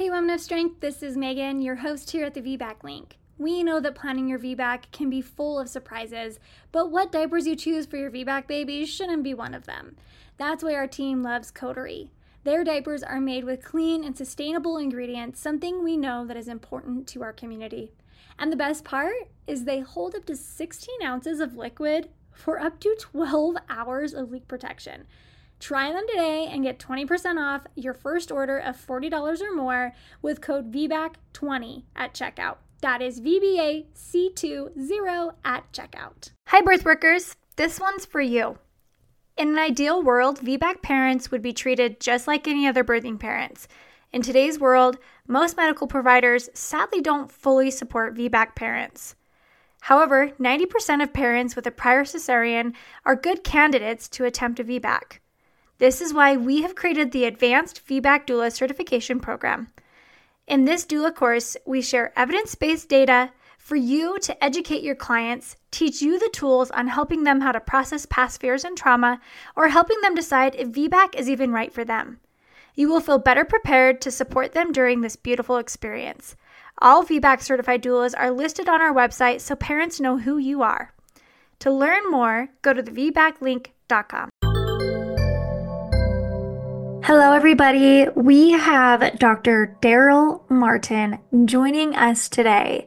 Hey Women of Strength, this is Megan, your host here at the VBAC Link. We know that planning your VBAC can be full of surprises, but what diapers you choose for your VBAC babies shouldn't be one of them. That's why our team loves Coterie. Their diapers are made with clean and sustainable ingredients, something we know that is important to our community. And the best part is they hold up to 16 ounces of liquid for up to 12 hours of leak protection. Try them today and get 20% off your first order of $40 or more with code VBAC20 at checkout. That is VBAC20 at checkout. Hi, birth workers. This one's for you. In an ideal world, VBAC parents would be treated just like any other birthing parents. In today's world, most medical providers sadly don't fully support VBAC parents. However, 90% of parents with a prior cesarean are good candidates to attempt a VBAC. This is why we have created the Advanced VBAC Doula Certification Program. In this doula course, we share evidence-based data for you to educate your clients, teach you the tools on helping them how to process past fears and trauma, or helping them decide if VBAC is even right for them. You will feel better prepared to support them during this beautiful experience. All VBAC certified doulas are listed on our website so parents know who you are. To learn more, go to thevbaclink.com. Hello, everybody. We have Dr. Daryl Martin joining us today.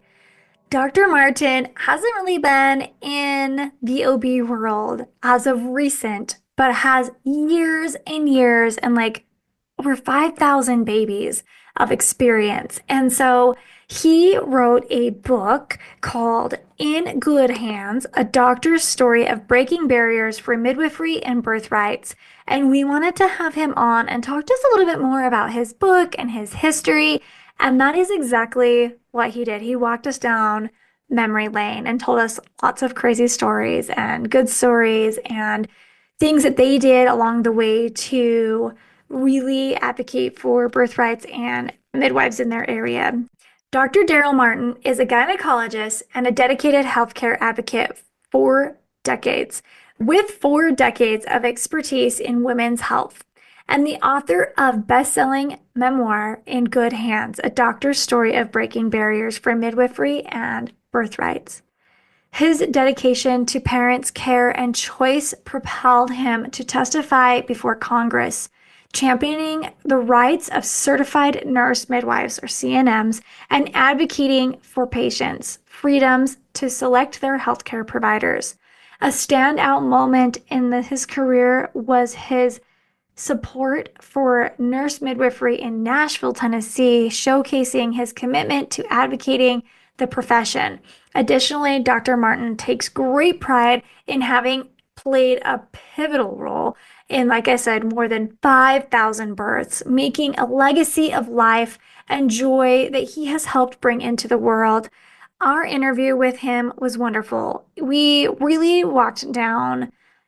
Dr. Martin hasn't really been in the OB world as of recent, but has years and years and over 5,000 babies of experience. And so he wrote a book called In Good Hands, A Doctor's Story of Breaking Barriers for Midwifery and Birthrights. And we wanted to have him on and talk just a little bit more about his book and his history. And that is exactly what he did. He walked us down memory lane and told us lots of crazy stories and good stories and things that they did along the way to really advocate for birthrights and midwives in their area. Dr. Daryl Martin is a gynecologist and a dedicated healthcare advocate for decades, with 4 decades of expertise in women's health, and the author of best-selling memoir In Good Hands, A Doctor's Story of Breaking Barriers for Midwifery and Birthrights. His dedication to parents' care and choice propelled him to testify before Congress, championing the rights of certified nurse midwives, or CNMs, and advocating for patients' freedoms to select their healthcare providers. A standout moment in his career was his support for nurse midwifery in Nashville, Tennessee, showcasing his commitment to advocating the profession. Additionally, Dr. Martin takes great pride in having played a pivotal role in, like I said, more than 5,000 births, making a legacy of life and joy that he has helped bring into the world. Our interview with him was wonderful. We really walked down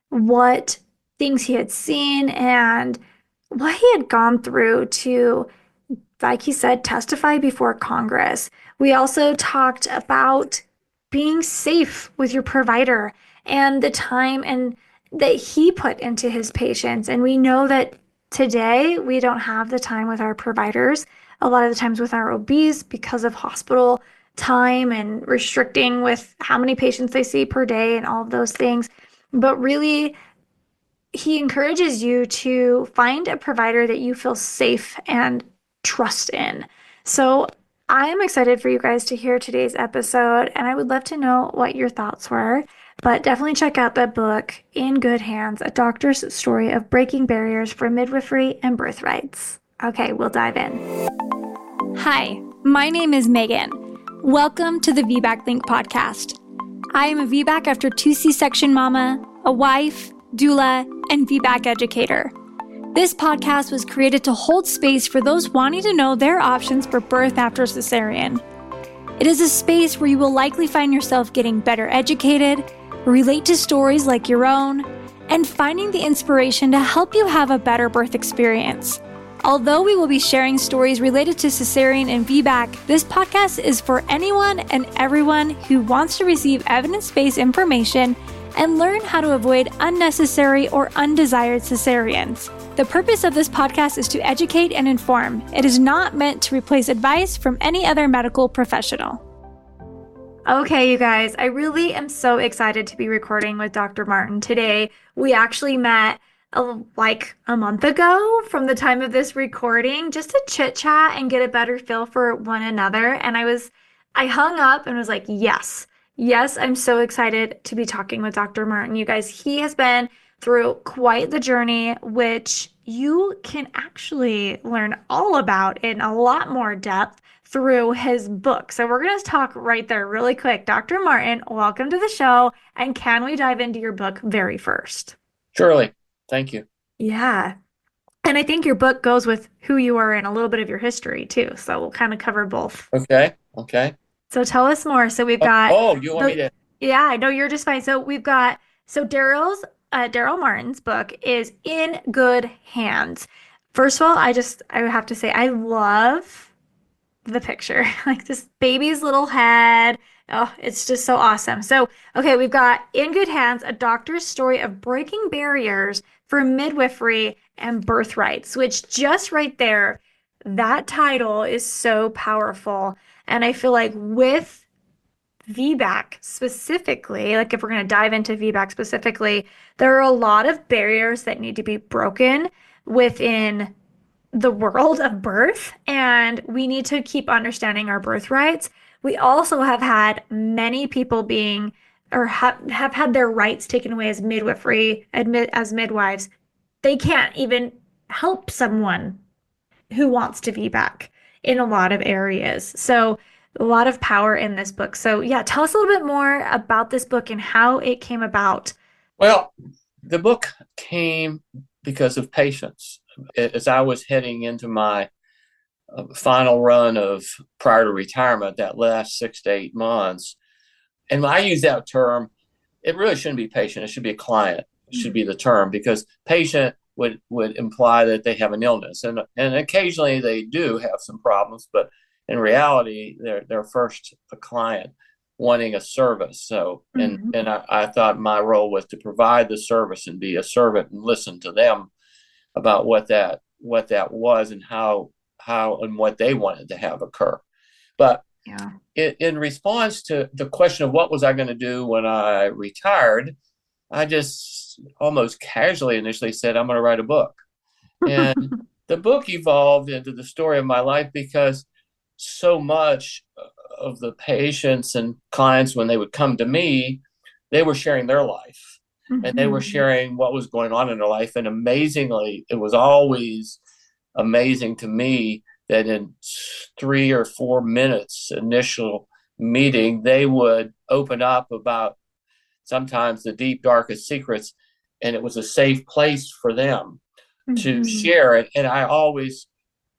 what things he had seen and what he had gone through to, like he said, testify before Congress. We also talked about being safe with your provider and the time and that he put into his patients. And we know that today we don't have the time with our providers, a lot of the times with our OBs because of hospital time and restricting with how many patients they see per day and all of those things. But really, he encourages you to find a provider that you feel safe and trust in. So I am excited for you guys to hear today's episode, and I would love to know what your thoughts were. But definitely check out the book, In Good Hands, A Doctor's Story of Breaking Barriers for Midwifery and Birthrights. Okay, we'll dive in. Hi, my name is Megan. Welcome to the VBAC Link podcast. I am a VBAC after 2 C-section mama, a wife, doula, and VBAC educator. This podcast was created to hold space for those wanting to know their options for birth after cesarean. It is a space where you will likely find yourself getting better educated, relate to stories like your own, and finding the inspiration to help you have a better birth experience. Although we will be sharing stories related to cesarean and VBAC, this podcast is for anyone and everyone who wants to receive evidence-based information and learn how to avoid unnecessary or undesired cesareans. The purpose of this podcast is to educate and inform. It is not meant to replace advice from any other medical professional. Okay, you guys, I really am so excited to be recording with Dr. Martin today. We actually met like a month ago from the time of this recording, just to chit chat and get a better feel for one another. And I hung up and was like, yes, I'm so excited to be talking with Dr. Martin. You guys, he has been through quite the journey, which you can actually learn all about in a lot more depth through his book. So we're going to talk right there really quick. Dr. Martin, welcome to the show. And can we dive into your book very first? Surely. Thank you. Yeah. And I think your book goes with who you are and a little bit of your history too. So we'll kind of cover both. Okay. Okay. So tell us more. So we've Oh, got oh, you want me the, to? yeah, I know you're just fine. So we've got, so Daryl Martin's book is In Good Hands. First of all, I have to say, I love the picture, like this baby's little head. Oh, it's just so awesome. So, okay, we've got In Good Hands, a doctor's story of breaking barriers for midwifery and birth rights, which just right there, that title is so powerful. And I feel like with VBAC specifically, like if we're going to dive into VBAC specifically, there are a lot of barriers that need to be broken within the world of birth, and we need to keep understanding our birth rights. We also have had many people being or have had their rights taken away as midwifery, as midwives. They can't even help someone who wants to be back in a lot of areas. So a lot of power in this book. So yeah, tell us a little bit more about this book and how it came about. Well, the book came because of patience. As I was heading into my final run of prior to retirement, that last 6 to 8 months, and when I use that term, it really shouldn't be patient. It should be a client. It should be the term, because patient would imply that they have an illness, and occasionally they do have some problems, but in reality, they're first a client wanting a service. So, and I thought my role was to provide the service and be a servant and listen to them about what that was and how and what they wanted to have occur. But Yeah. in response to the question of what was I going to do when I retired, I just almost casually initially said, I'm going to write a book. And the book evolved into the story of my life, because so much of the patients and clients, when they would come to me, they were sharing their life, and they were sharing what was going on in their life. And amazingly, it was always amazing to me that in 3 or 4 minutes initial meeting, they would open up about sometimes the deep, darkest secrets. And it was a safe place for them to share it. And I always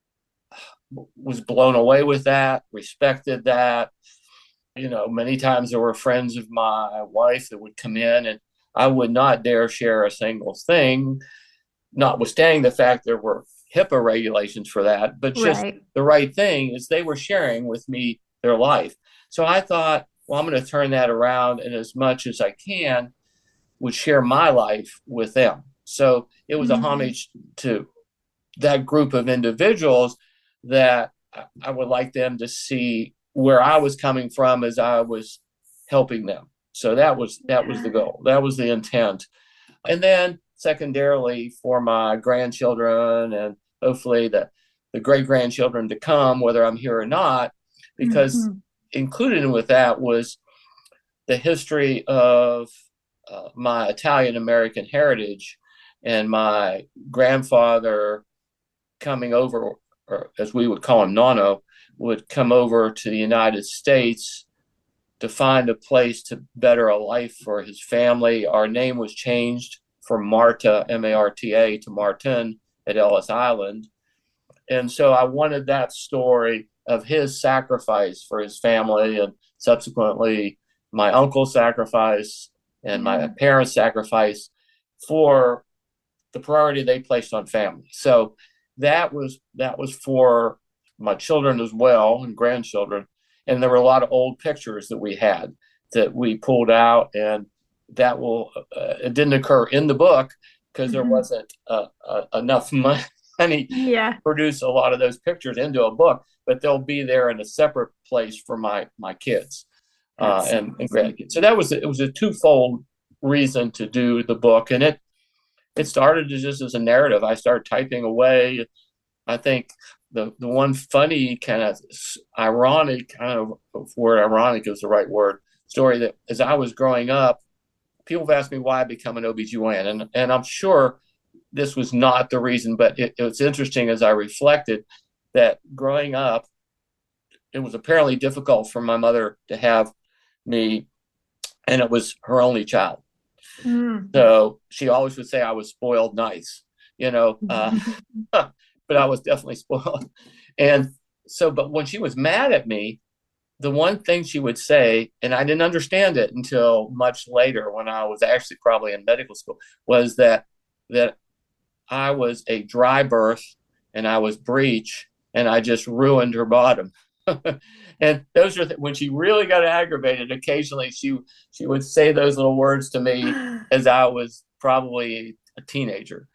was blown away with that, respected that. You know, many times there were friends of my wife that would come in, and I would not dare share a single thing, notwithstanding the fact there were HIPAA regulations for that, but just Right. the right thing is they were sharing with me their life. So I thought, well, I'm going to turn that around, and as much as I can, would share my life with them. So it was a homage to that group of individuals that I would like them to see where I was coming from as I was helping them. So that was the goal. That was the intent. And then secondarily, for my grandchildren and hopefully the great grandchildren to come, whether I'm here or not, because included with that was the history of my Italian American heritage, and my grandfather coming over, or as we would call him, Nonno, would come over to the United States to find a place to better a life for his family. Our name was changed from Marta, M-A-R-T-A, to Martin at Ellis Island. And so I wanted that story of his sacrifice for his family, and subsequently my uncle's sacrifice and my parents' sacrifice for the priority they placed on family. So that was for my children as well, and grandchildren. And there were a lot of old pictures that we had that we pulled out, and that will it didn't occur in the book because there Hmm. wasn't enough money to Yeah, produce a lot of those pictures into a book, but they'll be there in a separate place for my kids that's so and awesome. grandkids. So that was it was a twofold reason to do the book, and it started just as a narrative. I started typing away. I think the one funny kind of ironic kind of word, ironic is the right word, story that as I was growing up, people have asked me why I become an OBGYN. And I'm sure this was not the reason, but it was interesting as I reflected that growing up, it was apparently difficult for my mother to have me, and it was her only child. Mm. So she always would say I was spoiled nice, you know, but I was definitely spoiled. And so, but when she was mad at me, the one thing she would say, and I didn't understand it until much later when I was actually probably in medical school, was that I was a dry birth and I was breech and I just ruined her bottom. And those are when she really got aggravated. Occasionally, she would say those little words to me as I was probably a teenager,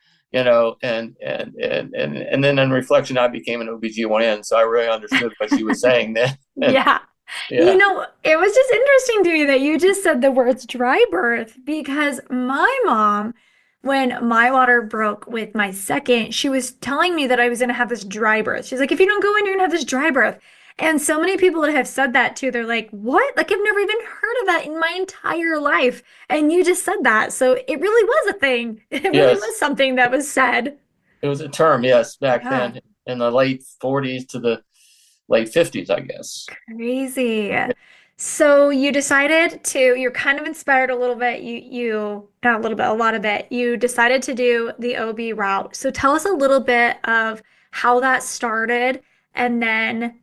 and then in reflection, I became an OBGYN, so I really understood what she was saying then. And Yeah. yeah, It was just interesting to me that you just said the words dry birth because my mom, when my water broke with my second, she was telling me that I was going to have this dry birth. She's like, if you don't go in, you're going to have this dry birth. And so many people that have said that too, they're like, what? Like, I've never even heard of that in my entire life. And you just said that. So it really was a thing. It really yes, was something that was said. it was a term, yes, back Yeah. then in the late 40s to the late 50s, I guess. Crazy. So you decided to, you're kind of inspired a little bit. Not a little bit, a lot of it. You decided to do the OB route. So tell us a little bit of how that started and then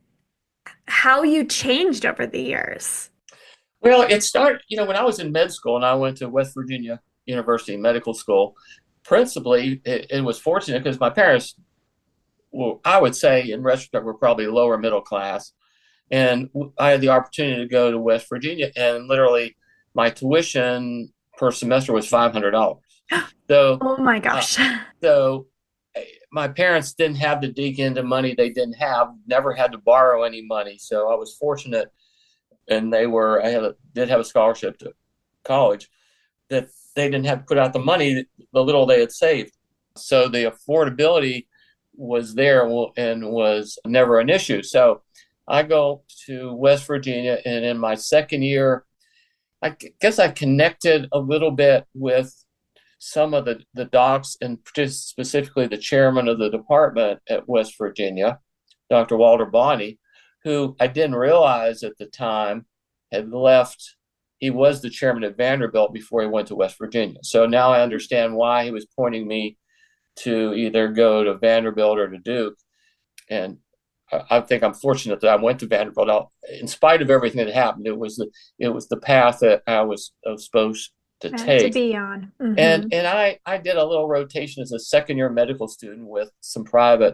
how you changed over the years. Well, it started, when I was in med school and I went to West Virginia University Medical School. Principally, it was fortunate because my parents, well, I would say in retrospect, were probably lower middle class. And I had the opportunity to go to West Virginia, and literally my tuition per semester was $500. So, Oh my uh, gosh. so my parents didn't have to dig into money they didn't have, never had to borrow any money. So I was fortunate, and did have a scholarship to college that they didn't have to put out the money, the little they had saved. So the affordability was there and was never an issue. So I go to West Virginia, and in my second year, I guess I connected a little bit with some of the docs, and specifically the chairman of the department at West Virginia, Dr. Walter Bonney, who I didn't realize at the time had left. He was the chairman of Vanderbilt before he went to West Virginia. So now I understand why he was pointing me to either go to Vanderbilt or to Duke. And I think I'm fortunate that I went to Vanderbilt. In spite of everything that happened, it was the path that I was supposed to Meant to take. be on. And I did a little rotation as a second year medical student with some private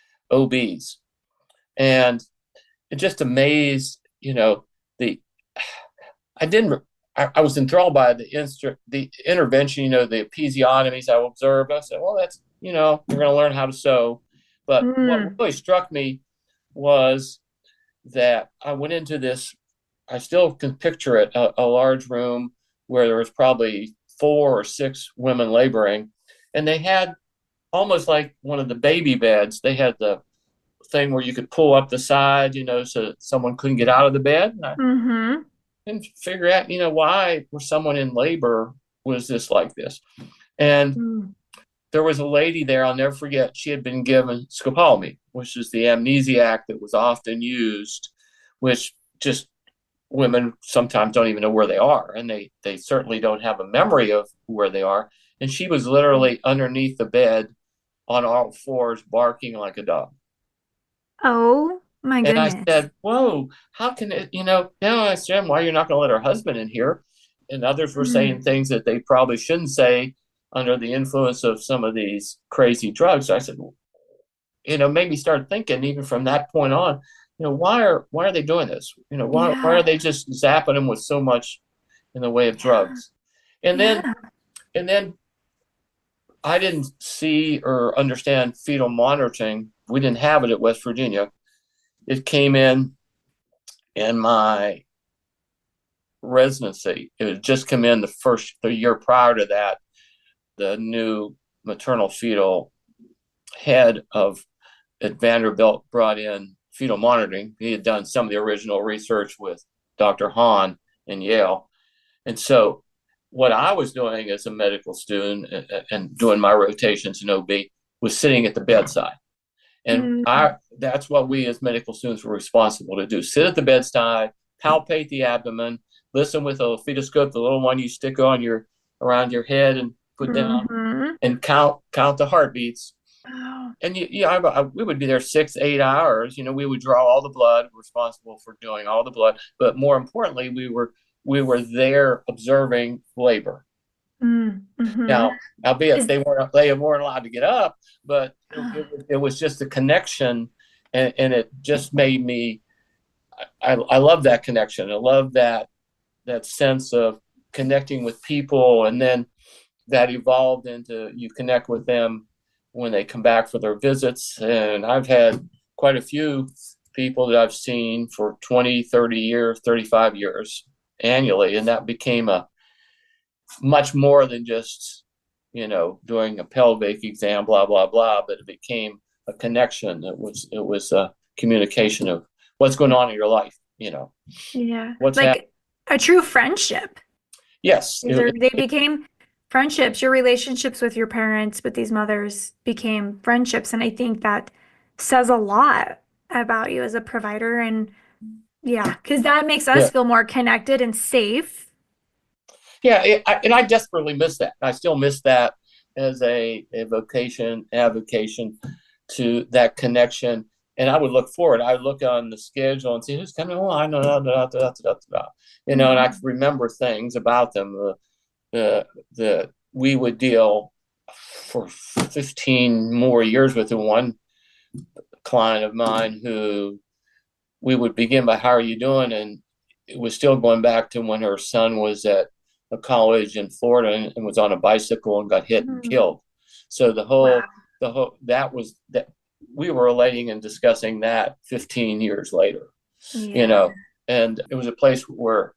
OBs, and it just amazed, the I didn't. I was enthralled by the intervention, the episiotomies I observed. I said, well, that's, you're going to learn how to sew. But what Mm. really struck me was that I went into this, I still can picture it, a large room where there was probably 4 or 6 women laboring, and they had almost like one of the baby beds. They had the thing where you could pull up the side, so that someone couldn't get out of the bed. And I Mm-hmm. couldn't figure out, why was someone in labor was this like this. And Mm. there was a lady there, I'll never forget, she had been given scopolamine, which is the amnesiac that was often used, which just women sometimes don't even know where they are, and they certainly don't have a memory of where they are. And she was literally underneath the bed on all fours, barking like a dog. Oh my And I goodness. said, "Whoa, how can it? Now I understand why you're not going to let her husband in here." And others were saying Mm. things that they probably shouldn't say under the influence of some of these crazy drugs. So I said, made me start thinking even from that point on, why are they doing this? Why are Yeah. they just zapping them with so much in the way of Yeah. drugs? And then Yeah. and then I didn't see or understand fetal monitoring. We didn't have it at West Virginia. It came in my residency. It had just come in the year prior to that. The new maternal fetal head of at Vanderbilt brought in fetal monitoring. He had done some of the original research with Dr. Hahn in Yale. And so what I was doing as a medical student and doing my rotations in OB was sitting at the bedside. And Mm, I that's what we as medical students were responsible to do. Sit at the bedside, palpate the abdomen, listen with a fetoscope, the little one you stick on your around your head and put down, mhm. and count the heartbeats. Oh. And we would be there 6 8 hours. We would draw all the blood, responsible for doing all the blood, but more importantly, we were there observing labor. Mm, mhm. Now, albeit Is they weren't allowed to get up, but it was just a connection, and it just made me. I love that connection. I love that sense of connecting with people, and then that evolved into you connect with them when they come back for their visits. And I've had quite a few people that I've seen for 20, 30 years, 35 years annually. And that became a much more than just, doing a pelvic exam, blah, blah, blah, but it became a connection. It was a communication of what's going on in your life, yeah, what's happening. like a true friendship. Yes. They became friendships. Your relationships with your parents, with these mothers became friendships. And I think that says a lot about you as a provider. And yeah, because that makes us Yeah. feel more connected and safe. Yeah, and I desperately miss that. I still miss that as a vocation, avocation to that connection. And I would look forward. I would look on the schedule and see who's coming. Oh, I know, and I could Mhm. remember things about them. The we would deal for 15 more years with one client of mine who we would begin by, "How are you doing?" And it was still going back to when her son was at a college in Florida and was on a bicycle and got hit and Mhm. killed. So Wow. the whole that was that we were relating and discussing that 15 years later, you Yeah. know, and it was a place where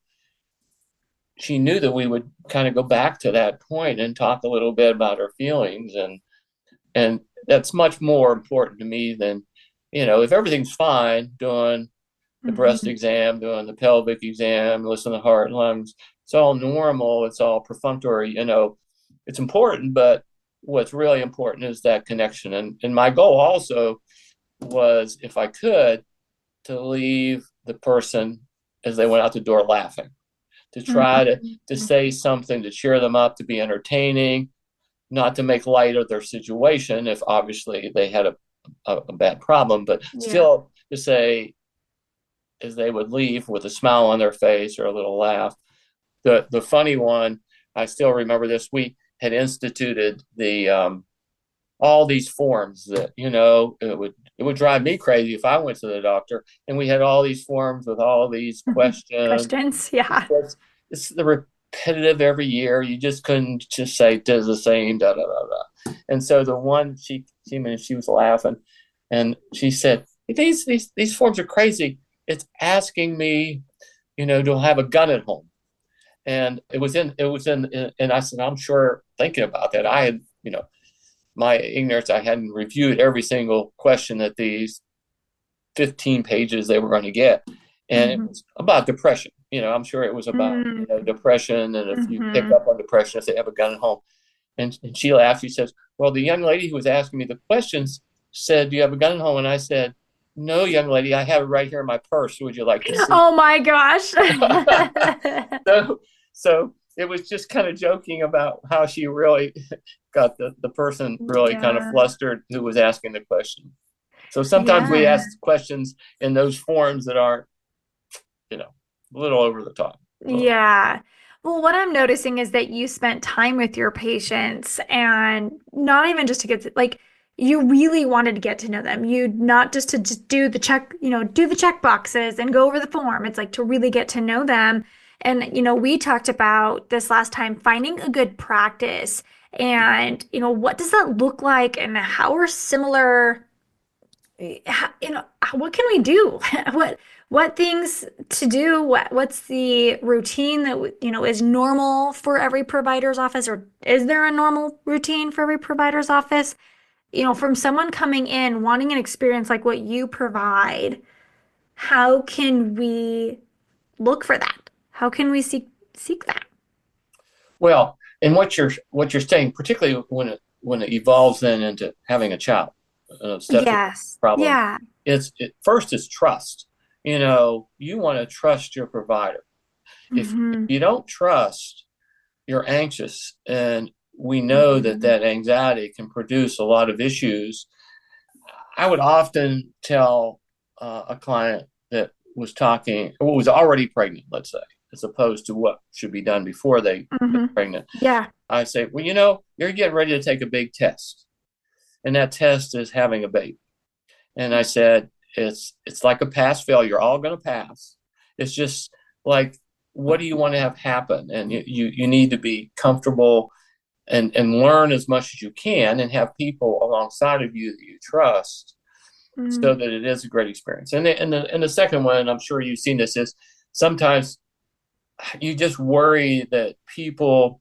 she knew that we would kind of go back to that point and talk a little bit about her feelings, and that's much more important to me than, if everything's fine doing the breast Mhm. exam, doing the pelvic exam, listen to the heart and lungs. It's all normal. It's all perfunctory. It's important, but what's really important is that connection. And my goal also was, if I could, to leave the person as they went out the door laughing, to try to Mhm. say something to cheer them up, to be entertaining, not to make light of their situation if obviously they had a bad problem, but Yeah. still to say, as they would leave with a smile on their face or a little laugh. The funny one, I still remember this. We had instituted all these forms that, it would drive me crazy if I went to the doctor and we had all these forms with all these questions. Questions? Yeah. It's the repetitive every year. You just couldn't just say does the same, da da da da. And so the one she was laughing, and she said, these forms are crazy. It's asking me, to have a gun at home. And and I said, I'm sure, thinking about that, I had, my ignorance, I hadn't reviewed every single question that these 15 pages they were going to get. And it Mhm. was about depression. I'm sure it was about, Mhm. depression. And if you pick Mhm. up on depression, if they have a gun at home. And she laughed. She says, well, the young lady who was asking me the questions said, do you have a gun at home? And I said, no, young lady, I have it right here in my purse. Would you like to see? Oh my gosh. so, so it was just kind of joking about how she really got the person really kind of Yeah. flustered who was asking the question. So sometimes we Yeah. ask questions in those forms that are, a little over the top. Yeah. Well, what I'm noticing is that you spent time with your patients and not even just to get to, like, you really wanted to get to know them. You not just to just do the check, do the check boxes and go over the form. It's like to really get to know them. And, we talked about this last time, finding a good practice and, what does that look like and how are similar, what can we do? What things to do? What's the routine that, is normal for every provider's office, or is there a normal routine for every provider's office? From someone coming in wanting an experience like what you provide, how can we look for that? How can we seek that? Well, and what you're saying, particularly when it evolves then into having a child, an obstetric Yes. problem, Yeah. first is trust. You want to trust your provider. If Hmm. you don't trust, you're anxious, and we know that Hmm. that anxiety can produce a lot of issues. I would often tell a client that was talking, who was already pregnant, let's say, as opposed to what should be done before they get Hmm. pregnant. Yeah. I say, well, you're getting ready to take a big test, and that test is having a baby. And I said, it's like a pass fail. You're all going to pass. It's just like, what do you want to have happen? And you need to be comfortable and learn as much as you can and have people alongside of you that you trust so Mm. that it is a great experience. And the second one, and I'm sure you've seen this, is sometimes you just worry that people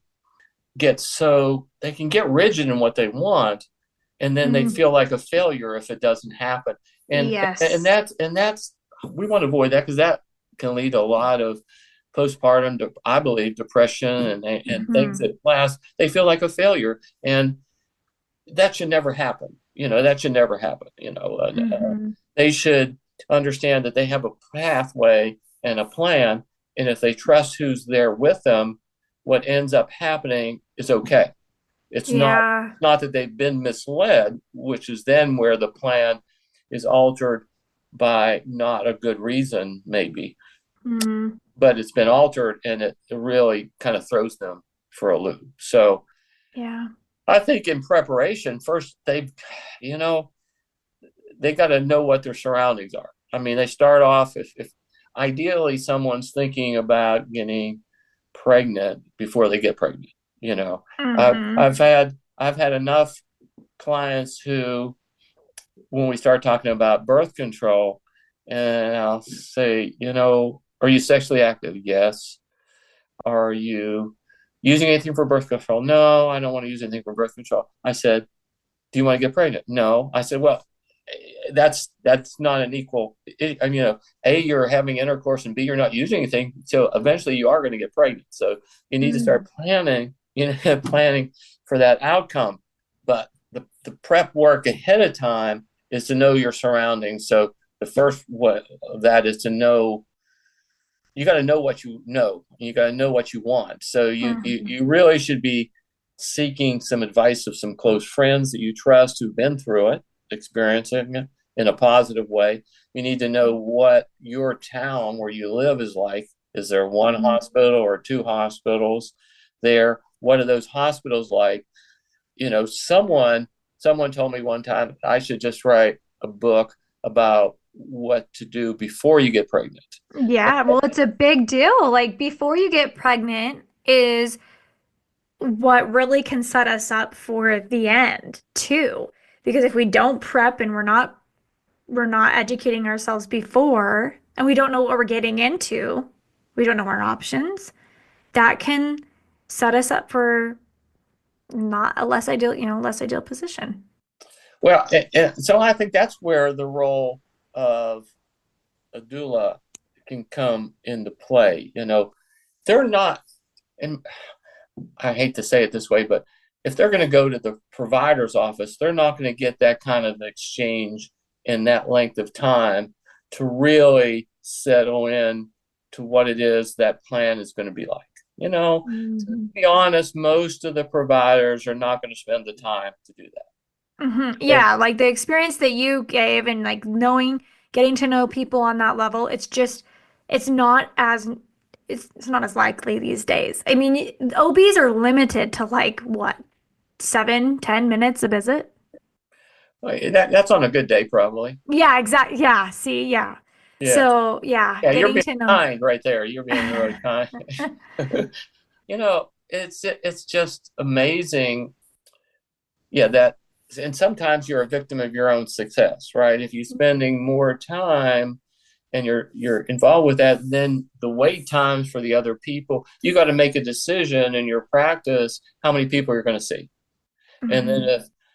they can get rigid in what they want, and then they Mm. feel like a failure if it doesn't happen. And Yes. that's we want to avoid that, because that can lead to a lot of postpartum, I believe, depression and things Hmm. that last. They feel like a failure, and that should never happen. That should never happen. And, Hmm. they should understand that they have a pathway and a plan, and if they trust who's there with them, what ends up happening is okay. It's not Yeah. not that they've been misled, which is then where the plan is altered by not a good reason, maybe, Mm. but it's been altered, and it really kind of throws them for a loop. So Yeah. I think in preparation, first you know, they got to know what their surroundings are. I mean, they start off, if ideally someone's thinking about getting pregnant before they get pregnant. You know, I've Hmm. I've had I've had enough clients who, when we start talking about birth control, and I'll say, are you sexually active? Yes. Are you using anything for birth control? No, I don't want to use anything for birth control. I said, do you want to get pregnant? No. I said, well, that's not an equal. A, you're having intercourse, and B, you're not using anything. So eventually, you are going to get pregnant. So you need to Mm. start planning. Planning for that outcome. But the prep work ahead of time is to know your surroundings. So the first what of that is to know. You got to know what you know. You got to know what you want. So Hmm. you really should be seeking some advice of some close friends that you trust who've been through it, experiencing it in a positive way. You need to know what your town where you live is like. Is there one hospital or two hospitals there? What are those hospitals like? Someone told me one time I should just write a book about what to do before you get pregnant. Yeah, well, it's a big deal. Like before you get pregnant is what really can set us up for the end too. Because if we don't prep and we're not educating ourselves before and we don't know what we're getting into, we don't know our options, that can set us up for not a less ideal position. Well, and so I think that's where the role of a doula can come into play. They're not, and I hate to say it this way, but if they're going to go to the provider's office, they're not going to get that kind of exchange in that length of time to really settle in to what it is that plan is going to be like. To Mhm. be honest, most of the providers are not going to spend the time to do that. Hmm. They, Yeah, like the experience that you gave and like getting to know people on that level, it's not as, it's not as likely these days. I mean, OBs are limited to like what, 7, 10 minutes a visit? that's on a good day, probably. Yeah, exactly. Yeah, see, yeah. Yeah. So yeah, Yeah, you're getting being to know. kind right there. You're being really kind. It's just amazing. Yeah, that and sometimes you're a victim of your own success, right? If you're spending more time and you're involved with that, then the wait times for the other people, you got to make a decision in your practice how many people you're going to see. And then Mhm.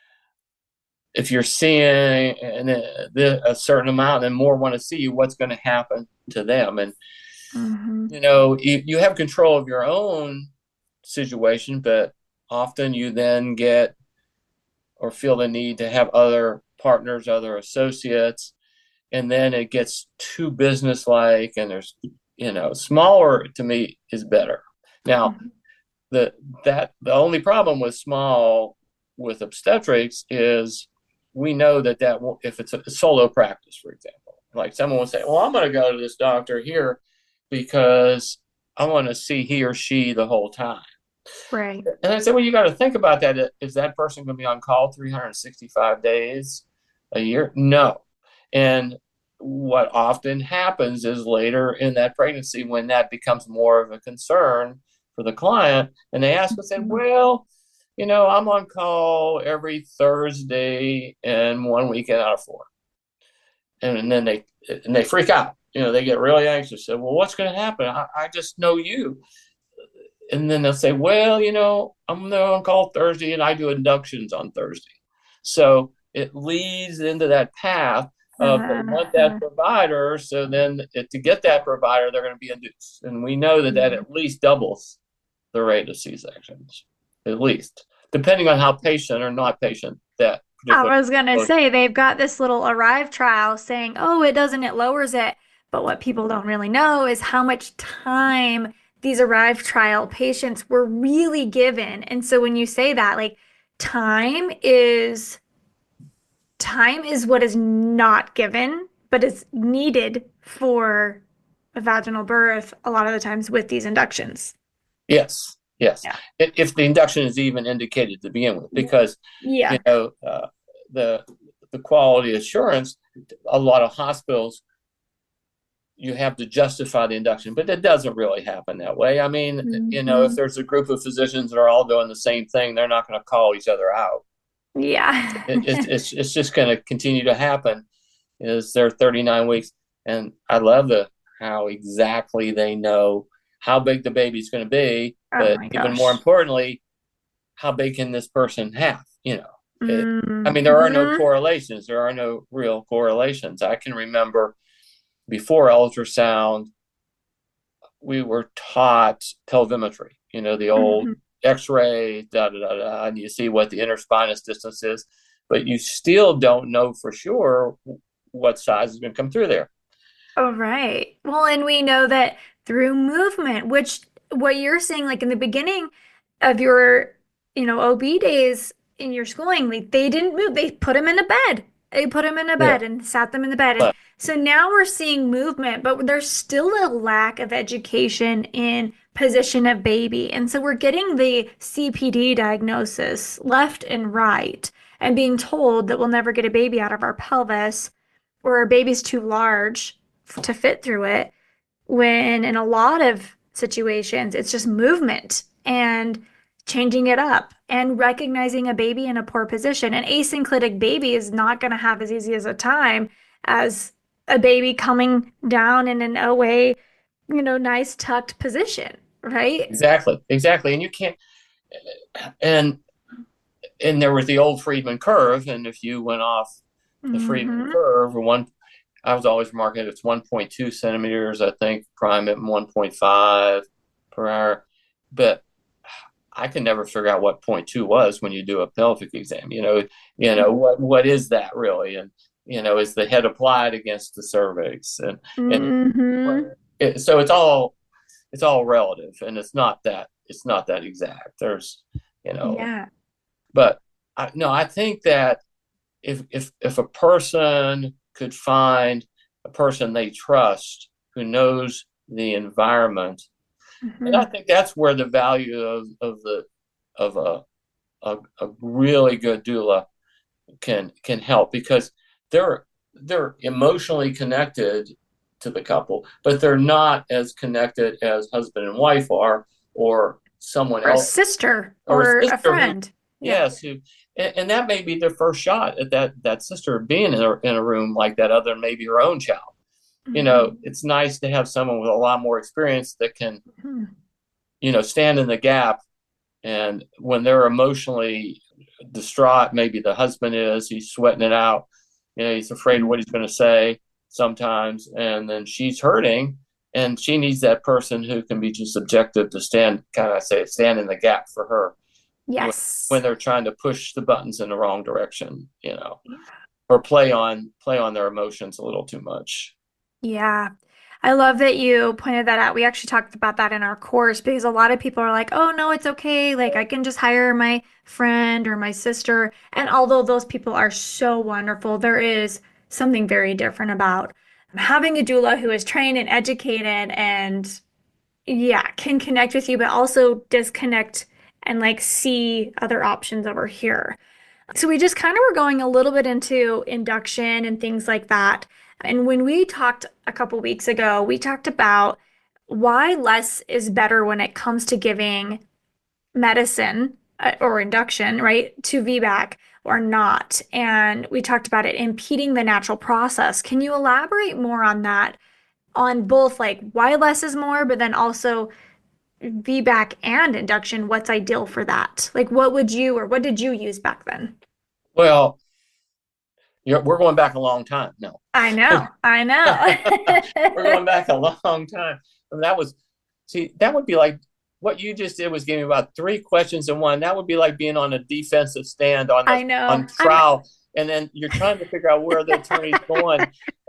if you're seeing a certain amount and more want to see you, what's going to happen to them? And Mhm. you have control of your own situation, but often you then get or feel the need to have other partners, other associates, and then it gets too businesslike. And there's, smaller to me is better. Now, Mhm. the the only problem with small with obstetrics is we know that if it's a solo practice, for example, like someone will say, well, I'm going to go to this doctor here because I want to see he or she the whole time. Right. And I said, well, you got to think about that. Is that person going to be on call 365 days a year? No. And what often happens is later in that pregnancy, when that becomes more of a concern for the client, and they ask us, Mhm. well, I'm on call every Thursday and one weekend out of four. And then they freak out. They get really anxious. Say, well, what's going to happen? I just know you. And then they'll say, well, I'm there on call Thursday and I do inductions on Thursday. So it leads into that path of they want that Uh-huh. provider. So then to get that provider, they're going to be induced. And we know that Mhm. at least doubles the rate of C-sections, at least, depending on how patient or not patient that particular. I was gonna say they've got this little Arrive trial saying, oh, it doesn't, it lowers it. But what people don't really know is how much time these Arrive trial patients were really given. And so when you say that, like time is time is what is not given, but is needed for a vaginal birth a lot of the times with these inductions. Yes, yes. Yeah. If the induction is even indicated to begin with, because you Yeah. know uh, the the quality assurance, a lot of hospitals you have to justify the induction, but it doesn't really happen that way. I mean, if Hmm. there's a group of physicians that are all doing the same thing, they're not going to call each other out. Yeah. It's just going to continue to happen. Is there 39 weeks, and I love how exactly they know how big the baby's going to be, Oh but my even more gosh. importantly, how big can this person have? I mean, there are no Hmm. correlations. There are no real correlations. I can remember before ultrasound, we were taught telemetry, the old Hmm. x-ray, and you see what the interspinous distance is, but you still don't know for sure what size is going to come through there. Oh, right. Well, and we know that through movement, which what you're saying, like in the beginning of your, OB days in your schooling, like they didn't move. They put him in a bed. They put him in a Yeah. bed and sat them in the bed. And But so now we're seeing movement, but there's still a lack of education in position of baby. And so we're getting the CPD diagnosis left and right and being told that we'll never get a baby out of our pelvis or our baby's too large to fit through it, when in a lot of situations it's just movement and changing it up and recognizing a baby in a poor position. An asynclitic baby is not going to have as easy as a time as a baby coming down in an OA, nice tucked position, right? exactly, and you can't. And there was the old Friedman curve, and if you went off the Friedman Mm-hmm. curve, I was always marking it's 1.2 centimeters, I think, prime at 1.5 per hour. But I can never figure out what point two was when you do a pelvic exam. What is that really? And is the head applied against the cervix? Mm-hmm. So it's all relative, and it's not that exact. There's, you know, Yeah. but I think that if a person could find a person they trust who knows the environment, and I Mm-hmm. think that's where the value of a really good doula can help, because they're emotionally connected to the couple, but they're not as connected as husband and wife are, or someone Or a else, sister or a or a sister who, friend. Yeah. yes, who, and that may be their first shot at that sister being in a room like that, other than maybe her own child. Hmm. It's nice to have someone with a lot more experience that can, Hmm. stand in the gap. And when they're emotionally distraught, maybe the husband he's sweating it out. He's afraid of what he's going to say sometimes. And then she's hurting, and she needs that person who can be just objective to stand in the gap for her when Yes. they're trying to push the buttons in the wrong direction, or play on their emotions a little too much. Yeah. I love that you pointed that out. We actually talked about that in our course because a lot of people are like, oh, no, it's okay. Like, I can just hire my friend or my sister. And although those people are so wonderful, there is something very different about having a doula who is trained and educated and, yeah, can connect with you, but also disconnect and like see other options over here. So we just kind of were going a little bit into induction and things like that. And when we talked a couple weeks ago, we talked about why less is better when it comes to giving medicine or induction, right, to VBAC or not. And we talked about it impeding the natural process. Can you elaborate more on that, on both like why less is more, but then also VBAC and induction, what's ideal for that? Like what would you or what did you use back then? Well, we're going back a long time. No, I know. I we're going know. back a long time. And that would be like what you just did was give me about three questions in one. That would be like being on a defensive stand on I know. on trial, and then you're trying to figure out where the attorney's going,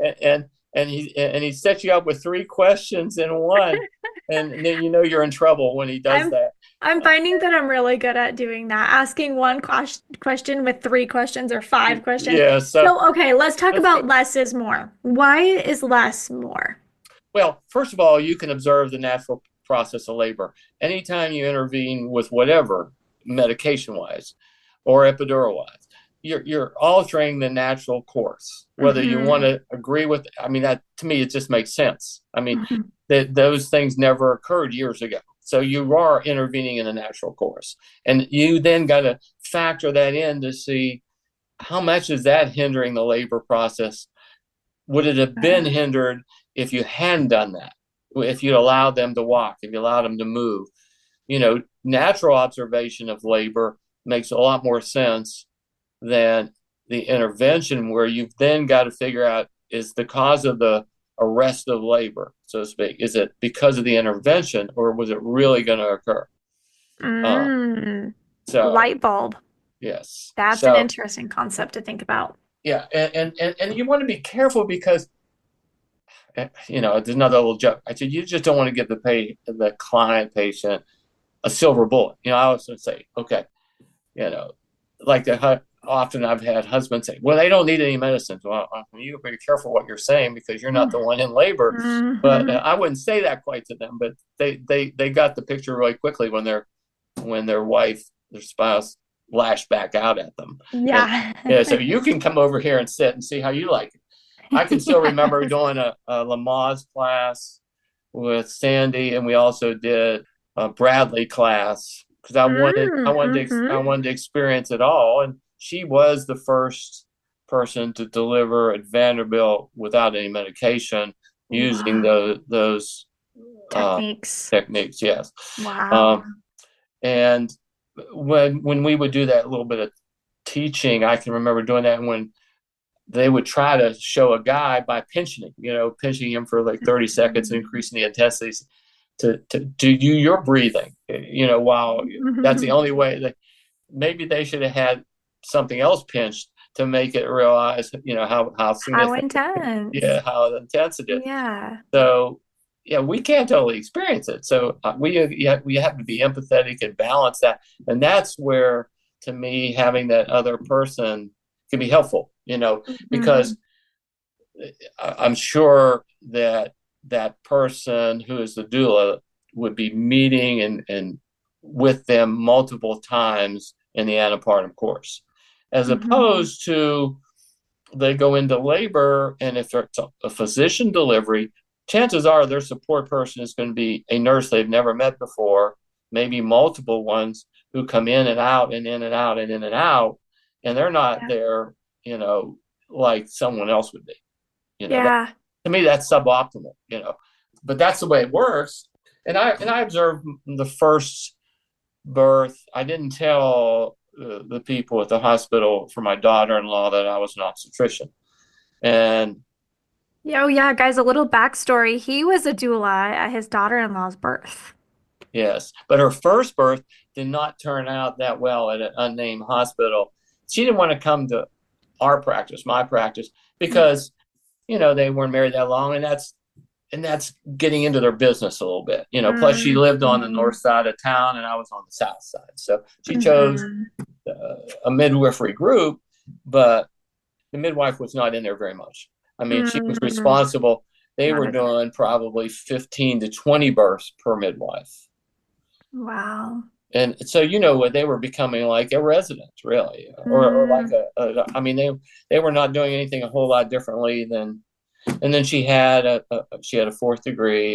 and he sets you up with three questions in one, and then you're in trouble when he does I'm that. I'm finding that I'm really good at doing that, asking one question with three questions or five questions. Yeah. So So, okay, let's talk let's about go. less is more. Why is less more? Well, first of all, you can observe the natural process of labor. Anytime you intervene with whatever, medication wise or epidural wise, you're altering the natural course. Whether you want Hmm. to agree with, I mean, that to me, it just makes sense. I mean, Hmm. that those things never occurred years ago. So you are intervening in a natural course. And you then got to factor that in to see how much is that hindering the labor process. Would it have been hindered if you hadn't done that? If you allowed them to walk, if you allowed them to move? Natural observation of labor makes a lot more sense than the intervention, where you've then got to figure out, is the cause of the arrest of labor, so to speak, is it because of the intervention, or was it really going to occur? Uh, Mm. so, Light bulb. yes. That's an So, interesting concept to think about. yeah. And you want to be careful because there's another little joke. I said, you just don't want to give the client patient a silver bullet. I always say, okay, you know, like often I've had husbands say, well, they don't need any medicines. Well, you be careful what you're saying because you're not the one in labor. But Mm-hmm. I wouldn't say that quite to them. But they got the picture really quickly when their wife, their spouse, lashed back out at them. And Yeah. so you can come over here and sit and see how you like it. I can still remember Yes. doing a Lamaze class with Sandy, and we also did a Bradley class because I Mm-hmm. wanted to experience it all. And she was the first person to deliver at Vanderbilt without any medication using Wow. those uh, Techniques. techniques. Yes. Wow. Um, and when we would do that little bit of teaching, I can remember doing that when they would try to show a guy by pinching him for like 30 seconds and increasing the intensity to do your breathing, while that's the only way that maybe they should have had something else pinched to make it realize, how How significant, intense. yeah, how intense it is. Yeah. So, yeah, we can't totally experience it. So we have to be empathetic and balance that. And that's where, to me, having that other person can be helpful, Hmm. because I'm sure that that person who is the doula would be meeting and with them multiple times in the antepartum course, as Hmm. opposed to they go into labor, and if it's a physician delivery, chances are their support person is going to be a nurse they've never met before, maybe multiple ones who come in and out and in and out and in and out, and they're not Yeah. there, you know, like someone else would be. That, Yeah. to me, that's suboptimal. But that's the way it works. And I observed the first birth. I didn't tell the people at the hospital for my daughter-in-law that I was an obstetrician. And Yeah, oh yeah, guys, a little backstory. He was a doula at his daughter-in-law's birth. yes, but her first birth did not turn out that well at an unnamed hospital. She didn't want to come to our practice, my practice, because they weren't married that long, and that's getting into their business a little bit. Plus she lived on the Mm-hmm. north side of town, and I was on the south side, so she chose Mm-hmm. a midwifery group, but the midwife was not in there very much. I mean, she was Mm-hmm. responsible. They Not were as doing probably 15 to 20 births per midwife. wow. And so, what they were becoming like a resident, really, or like Mm, I mean, they were not doing anything a whole lot differently than. And then she had a fourth degree,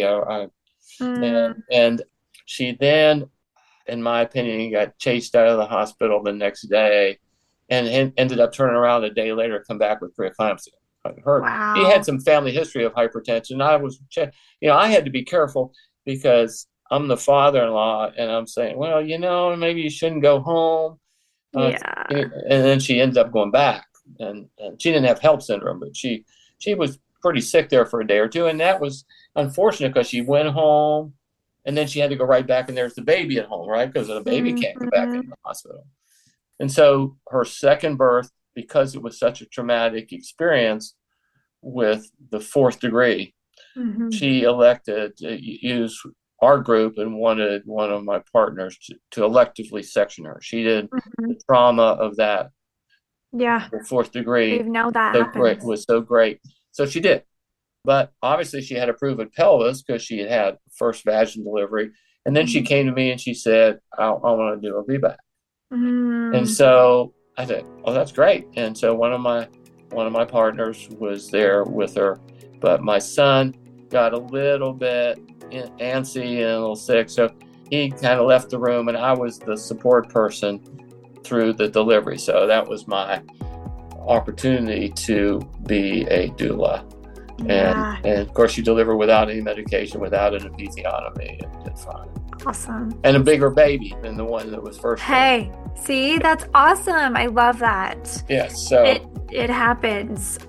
mm, and she then, in my opinion, got chased out of the hospital the next day, and ended up turning around a day later, come back with preeclampsia. She had wow. some family history of hypertension. I had to be careful because I'm the father-in-law, and I'm saying, well, maybe you shouldn't go home. And Yeah. then she ended up going back, and she didn't have HELLP syndrome, but she was pretty sick there for a day or two, and that was unfortunate because she went home, and then she had to go right back, and there's the baby at home, right? Because the baby can't go back Mm-hmm. in the hospital. And so her second birth, because it was such a traumatic experience with the fourth degree, Mm-hmm. she elected to use our group and wanted one of my partners to electively section her. She did Mm-hmm. the trauma of that, Yeah, the fourth we degree, know that so great happens. was so great. So she did. But obviously she had a proven pelvis because she had had first vaginal delivery. And then she Mm-hmm. came to me and she said, I want to do a VBAC. And Mm, so I said, "Oh, that's great." And so one of my partners was there with her, but my son got a little bit antsy and a little sick, so he kind of left the room, and I was the support person through the delivery. So that was my opportunity to be a doula. And yeah, and of course, you deliver without any medication, without an episiotomy, and did fine. awesome. And a bigger baby than the one that was first born. Hey, see, that's awesome. I love that. Yes, so It happens.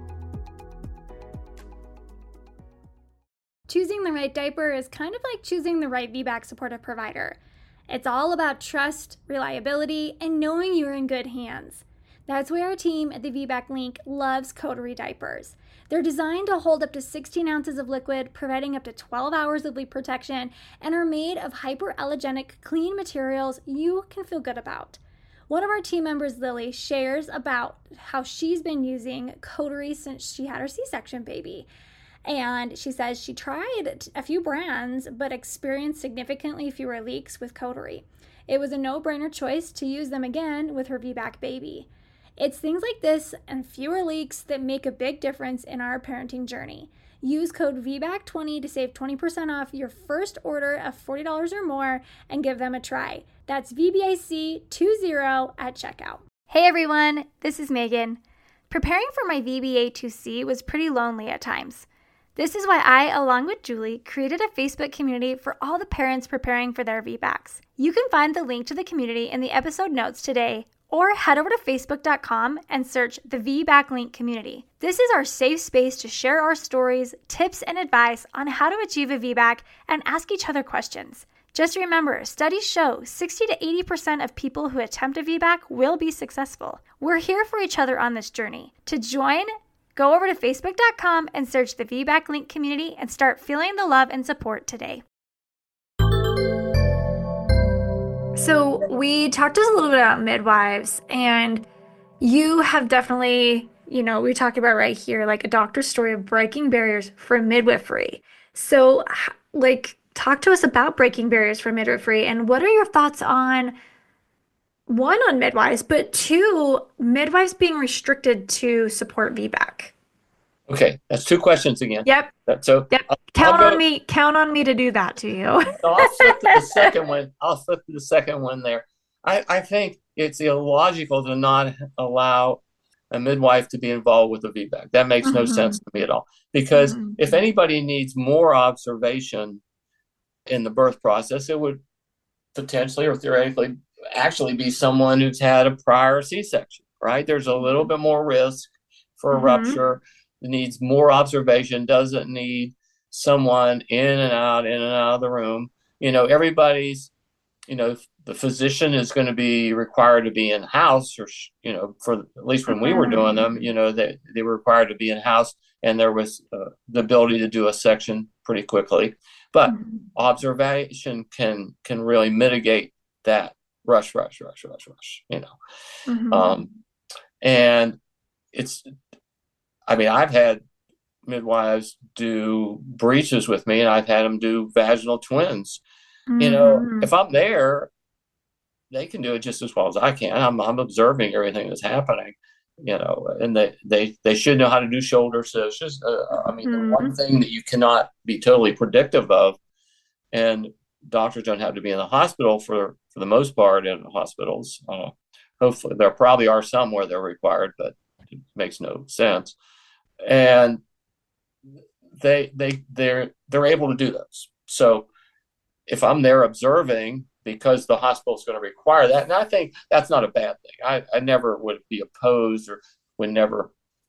Choosing the right diaper is kind of like choosing the right VBAC supportive provider. It's all about trust, reliability, and knowing you're in good hands. That's why our team at the VBAC Link loves Coterie diapers. They're designed to hold up to 16 ounces of liquid, providing up to 12 hours of leak protection, and are made of hyperallergenic, clean materials you can feel good about. One of our team members, Lily, shares about how she's been using Coterie since she had her C-section baby. And she says she tried a few brands but experienced significantly fewer leaks with Coterie. It was a no-brainer choice to use them again with her VBAC baby. It's things like this and fewer leaks that make a big difference in our parenting journey. Use code VBAC20 to save 20% off your first order of $40 or more and give them a try. That's VBAC20 at checkout. Hey everyone, this is Megan. Preparing for my VBA2C was pretty lonely at times. This is why I, along with Julie, created a Facebook community for all the parents preparing for their VBACs. You can find the link to the community in the episode notes today, or head over to facebook.com and search the VBAC Link community. This is our safe space to share our stories, tips, and advice on how to achieve a VBAC and ask each other questions. Just remember, studies show 60 to 80% of people who attempt a VBAC will be successful. We're here for each other on this journey. To join, go over to facebook.com and search the VBAC Link community and start feeling the love and support today. So we talked just a little bit about midwives, and you have definitely, we talk about right here, like a doctor's story of breaking barriers for midwifery. So, talk to us about breaking barriers for midwifery, and what are your thoughts on one, on midwives, but two, midwives being restricted to support VBAC? Okay, that's two questions again. Yep. So Yep. I'll go. Count on me to do that to you. So I'll flip to the second one. I'll flip to the second one there. I think it's illogical to not allow a midwife to be involved with the VBAC. That makes no Hmm. sense to me at all. Because Hmm. if anybody needs more observation in the birth process, it would potentially or theoretically actually be someone who's had a prior C-section, right? There's a little bit more risk for a Hmm. rupture. It needs more observation, doesn't need someone in and out of the room. Everybody's, the physician is going to be required to be in house, or for at least when we were doing them, they were required to be in house, and there was the ability to do a section pretty quickly. But observation can really mitigate that rush. Hmm. Um, and it's, I mean, I've had midwives do breaches with me, and I've had them do vaginal twins. Hmm. If I'm there, they can do it just as well as I can. I'm observing everything that's happening, and they should know how to do shoulder stitches. I mean, the one Hmm. thing that you cannot be totally predictive of, and doctors don't have to be in the hospital for the most part in hospitals. Hopefully, there probably are some where they're required, but it makes no sense. And they're able to do those. So if I'm there observing because the hospital is going to require that, and I think that's not a bad thing. I never would be opposed or would never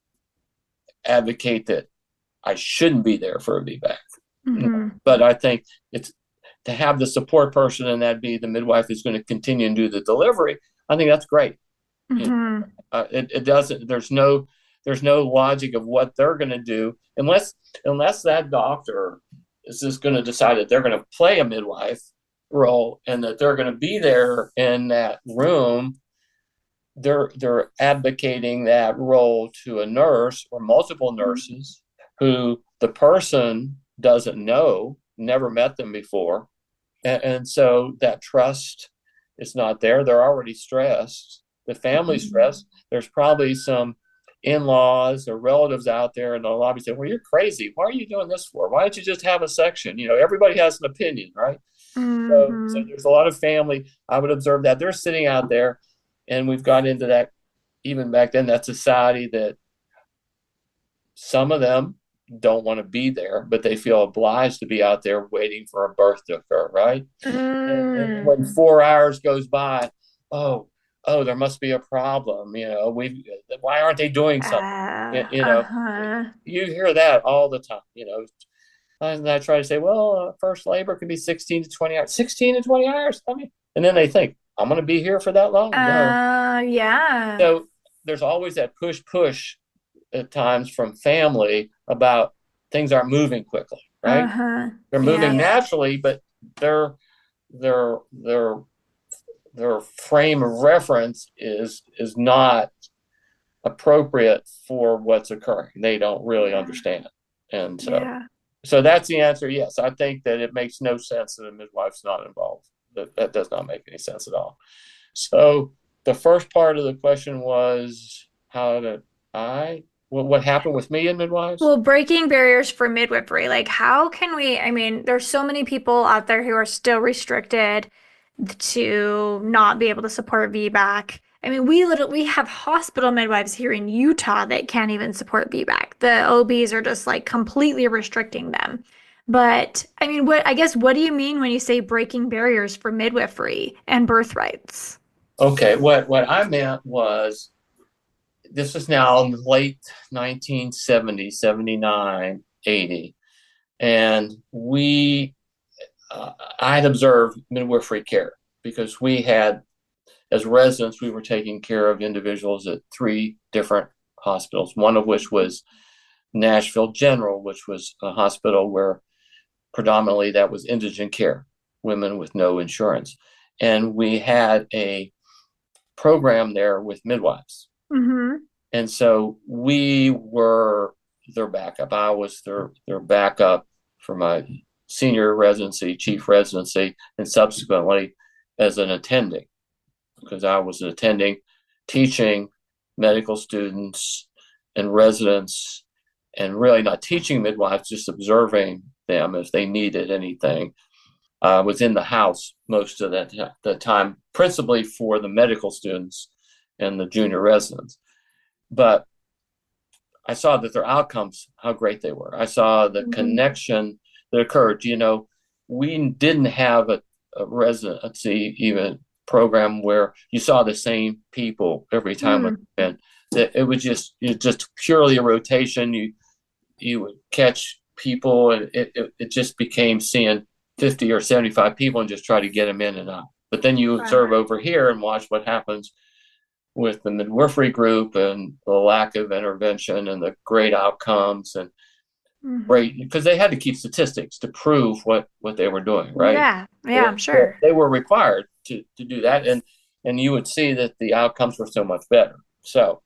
advocate that I shouldn't be there for a VBAC. No. Hmm. But I think it's to have the support person and that be the midwife who's going to continue and do the delivery. I think that's great. You Hmm. it doesn't. There's no logic of what they're going to do unless that doctor is just going to decide that they're going to play a midwife role and that they're going to be there in that room. They're advocating that role to a nurse or multiple nurses who the person doesn't know, never met them before, and so that trust is not there. They're already stressed. The family's stressed. There's probably some in-laws or relatives out there in the lobby say, well, you're crazy. Why are you doing this for? Why don't you just have a section? Everybody has an opinion, right? So Hmm. there's a lot of family. I would observe that they're sitting out there, and we've got into that even back then, that society that some of them don't want to be there, but they feel obliged to be out there waiting for a birth to occur, right? And Mm. when 4 hours goes by, oh, there must be a problem. Why aren't they doing something? You know, Uh-huh. you hear that all the time. And I try to say, well, first labor could be 16 to 20 hours. 16 to 20 hours? I mean, and then they think, I'm going to be here for that long? No. Yeah. So there's always that push at times from family about things aren't moving quickly, right? Uh-huh. They're moving Yeah. naturally, but their their their their frame of reference is not appropriate for what's occurring. They don't really Yeah. understand. And so Yeah. so that's the answer. Yes, I think that it makes no sense that a midwife's not involved. That does not make any sense at all. So the first part of the question was how did what happened with me in midwives? Well, breaking barriers for midwifery, like how can we, I mean, there's so many people out there who are still restricted to not be able to support VBAC. I mean, we have hospital midwives here in Utah that can't even support VBAC. The OBs are just like completely restricting them. But I mean, what do you mean when you say breaking barriers for midwifery and birth rights? Okay, what I meant was this is now in the late 1970, 79, 80, and I had observed midwifery care because we had, as residents, we were taking care of individuals at three different hospitals, one of which was Nashville General, which was a hospital where predominantly that was indigent care, women with no insurance. And we had a program there with midwives. Mm-hmm. And so we were their backup. I was their backup for my senior residency, chief residency, and subsequently as an attending, because I was attending, teaching medical students and residents and really not teaching midwives, just observing them if they needed anything. Was in the house most of the time, principally for the medical students and the junior residents. But I saw that their outcomes, how great they were. I saw the connection that occurred. We didn't have a residency even program where you saw the same people every time. And it was just purely a rotation. You would catch people, and it just became seeing 50 or 75 people and just try to get them in and out. But then you observe over here and watch what happens with the midwifery group and the lack of intervention and the great outcomes and great, because they had to keep statistics to prove what they were doing, right? I'm sure they were required to do that, and you would see that the outcomes were so much better. So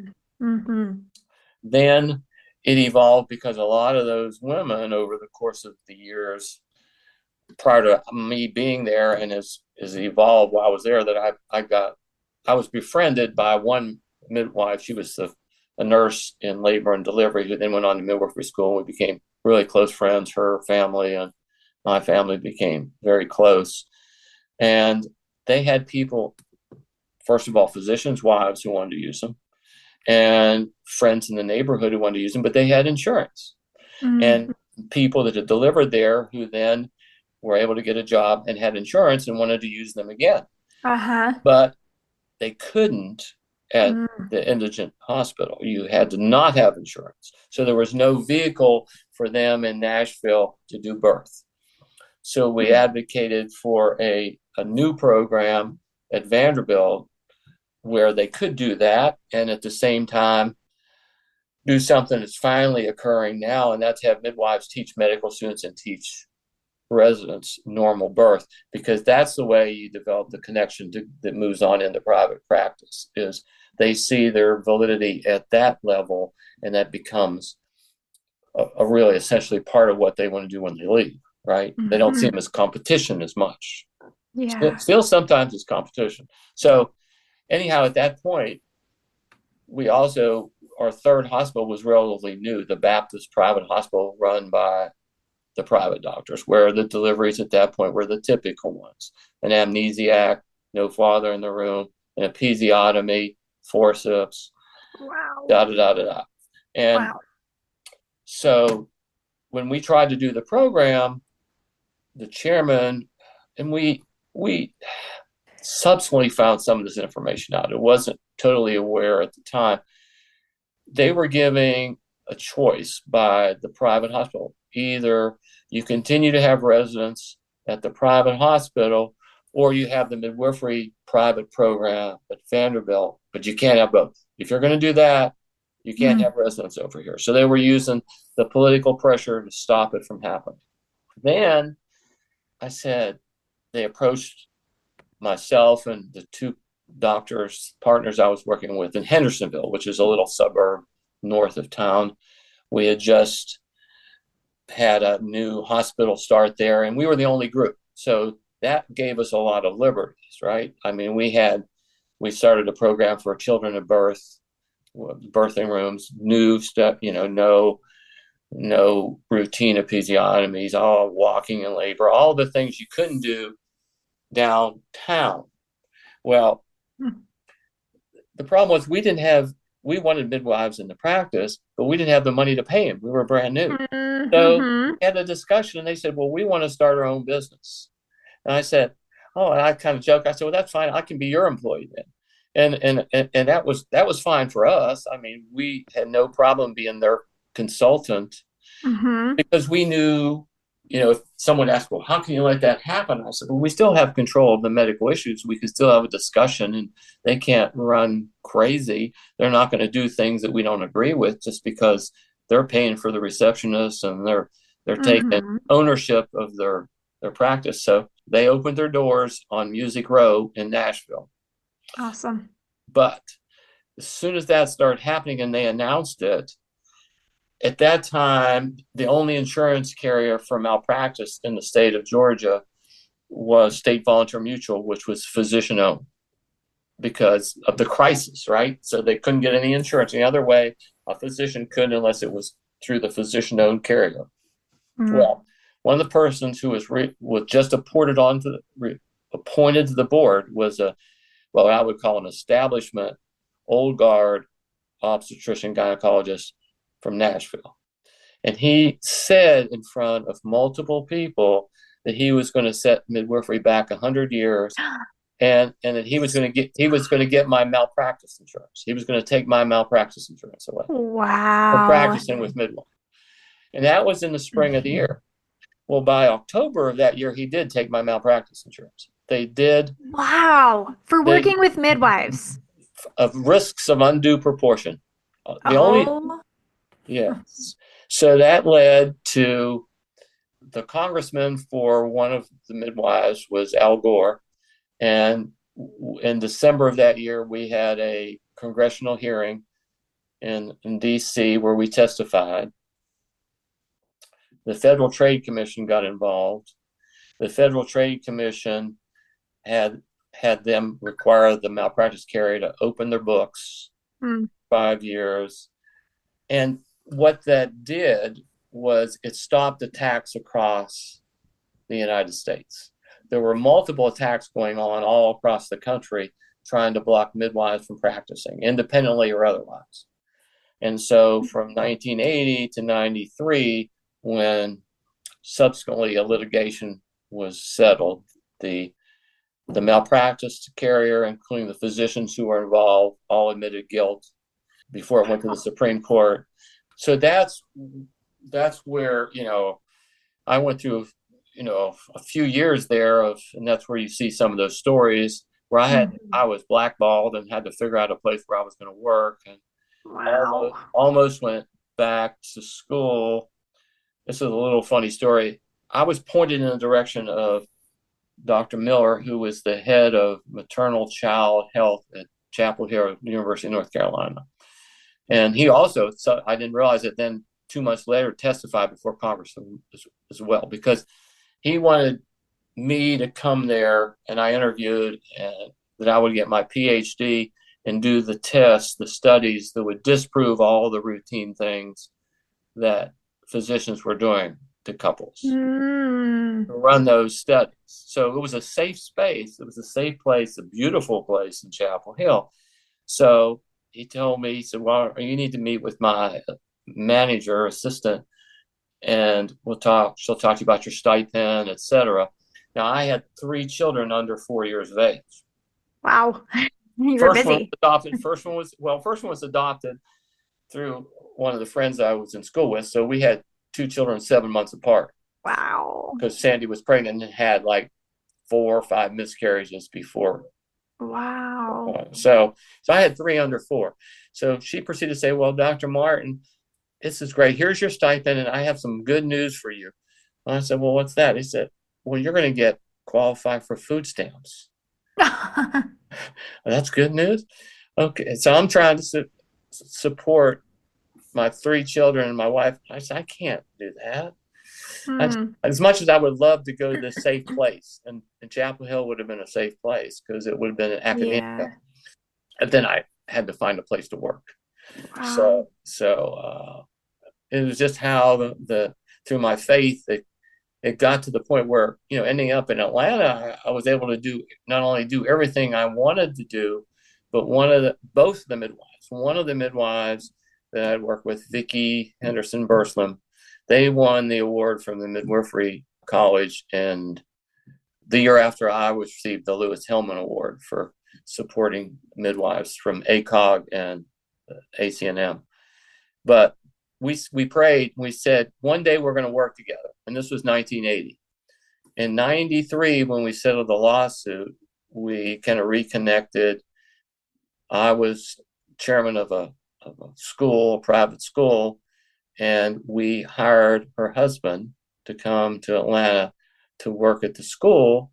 then it evolved, because a lot of those women over the course of the years prior to me being there, and as evolved while I was there, that I was befriended by one midwife. She was a nurse in labor and delivery who then went on to midwifery school. We became really close friends. Her family and my family became very close. And they had people, first of all, physicians' wives who wanted to use them, and friends in the neighborhood who wanted to use them, but they had insurance. And people that had delivered there who then were able to get a job and had insurance and wanted to use them again. But they couldn't at the indigent hospital. You had to not have insurance. So there was no vehicle for them in Nashville to do birth. So we advocated for a new program at Vanderbilt where they could do that, and at the same time do something that's finally occurring now, and that's have midwives teach medical students and teach residents normal birth, because that's the way you develop the connection that moves on into private practice. Is they see their validity at that level, and that becomes a really essentially part of what they want to do when they leave, right? They don't see them as competition as much. Still sometimes it's competition. So anyhow, at that point, we also, our third hospital was relatively new, the Baptist private hospital run by the private doctors, where the deliveries at that point were the typical ones: an amnesiac, no father in the room, an episiotomy, forceps, And so when we tried to do the program, the chairman, and we subsequently found some of this information out. It wasn't totally aware at the time. They were giving a choice by the private hospital. Either you continue to have residents at the private hospital, or you have the midwifery private program at Vanderbilt, but you can't have both. If you're going to do that, you can't have residents over here. So they were using the political pressure to stop it from happening. Then I said, they approached myself and the two doctors, partners I was working with in Hendersonville, which is a little suburb north of town. We had just had a new hospital start there, and we were the only group. So that gave us a lot of liberties, right? I mean, we started a program for children at birth, birthing rooms, new stuff, no routine episiotomies, all walking in labor, all the things you couldn't do downtown. Well, the problem was we wanted midwives in the practice, but we didn't have the money to pay them. We were brand new. So we had a discussion, and they said, well, we want to start our own business. And I said, oh, and I kind of joked. I said, well, that's fine. I can be your employee then. And that was fine for us. I mean, we had no problem being their consultant because we knew, if someone asked, well, how can you let that happen? I said, well, we still have control of the medical issues. We can still have a discussion, and they can't run crazy. They're not going to do things that we don't agree with just because they're paying for the receptionist and they're taking ownership of their practice. So they opened their doors on Music Row in Nashville. Awesome. But as soon as that started happening and they announced it, at that time, the only insurance carrier for malpractice in the state of Georgia was State Volunteer Mutual, which was physician-owned because of the crisis, right? So they couldn't get any insurance. The other way, a physician couldn't unless it was through the physician-owned carrier. Mm. Well, one of the persons who was just appointed to the board was what I would call an establishment, old guard obstetrician gynecologist from Nashville. And he said in front of multiple people that he was going to set midwifery back 100 years, and that he was going to get my malpractice insurance. He was going to take my malpractice insurance away for Wow. practicing with midwife. And that was in the spring of the year. Well, by October of that year, he did take my malpractice insurance. They did. Wow. For working with midwives. Of risks of undue proportion. Yes. So that led to the congressman for one of the midwives was Al Gore. And in December of that year, we had a congressional hearing in D.C. where we testified. The Federal Trade Commission got involved. The Federal Trade Commission had them require the malpractice carrier to open their books 5 years. And what that did was it stopped attacks across the United States. There were multiple attacks going on all across the country trying to block midwives from practicing, independently or otherwise. And so from 1980 to 93, when subsequently a litigation was settled, the malpractice carrier, including the physicians who were involved, all admitted guilt before it went to the Supreme Court. So that's where, I went through, a few years there and that's where you see some of those stories where I was blackballed and had to figure out a place where I was going to work, and almost went back to school. This is a little funny story. I was pointed in the direction of Dr. Miller, who was the head of maternal child health at Chapel Hill, University of North Carolina. And he also, so I didn't realize it then, 2 months later, testified before Congress as well, because he wanted me to come there, and I interviewed, and that I would get my PhD and do the tests, the studies that would disprove all the routine things that physicians were doing to couples, to run those studies. So it was a safe space. It was a safe place, a beautiful place in Chapel Hill. So he told me, he said, well, you need to meet with my manager, assistant, and she'll talk to you about your stipend, etc. Now, I had 3 children under 4 years of age. Wow. You were busy. First one was adopted through one of the friends I was in school with. So we had 2 children 7 months apart. Wow. Because Sandy was pregnant and had like 4 or 5 miscarriages before. Wow. So I had 3 under 4. So she proceeded to say, well, Dr. Martin, this is great. Here's your stipend, and I have some good news for you. And I said, well, what's that? He said, well, you're going to get qualified for food stamps. That's good news. Okay. So I'm trying to support my 3 children and my wife. I said, I can't do that. As much as I would love to go to this safe place, and Chapel Hill would have been a safe place because it would have been an academic. Yeah. And then I had to find a place to work. Wow. So it was just how through my faith, it got to the point where, ending up in Atlanta, I was able to not only do everything I wanted to do, but both of the midwives that I'd worked with, Vicki Henderson Burslam, they won the award from the Midwifery College, and the year after I received the Lewis Hellman Award for supporting midwives from ACOG and ACNM. But we prayed, we said, one day we're going to work together. And this was 1980. In 93, when we settled the lawsuit, we kind of reconnected. I was chairman of a private school, and we hired her husband to come to Atlanta to work at the school.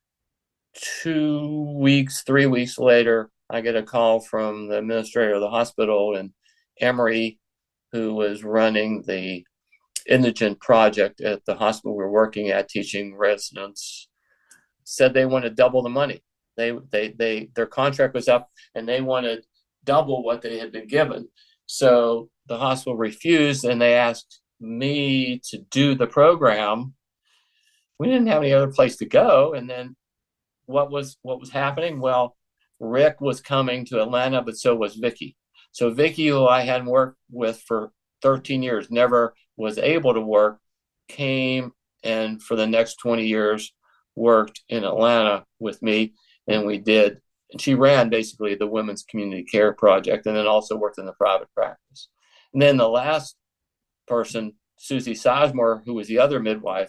3 weeks later, I get a call from the administrator of the hospital in Emory, who was running the indigent project at the hospital we were working at, teaching residents, said they want to double the money. Their contract was up, and they wanted double what they had been given. So the hospital refused, and they asked me to do the program. We didn't have any other place to go. And then what was happening? Well, Rick was coming to Atlanta, but so was Vicky. So Vicky, who I hadn't worked with for 13 years, never was able to work, came and for the next 20 years worked in Atlanta with me, and we did. And she ran basically the Women's Community Care Project, and then also worked in the private practice. And then the last person, Susie Sizemore, who was the other midwife,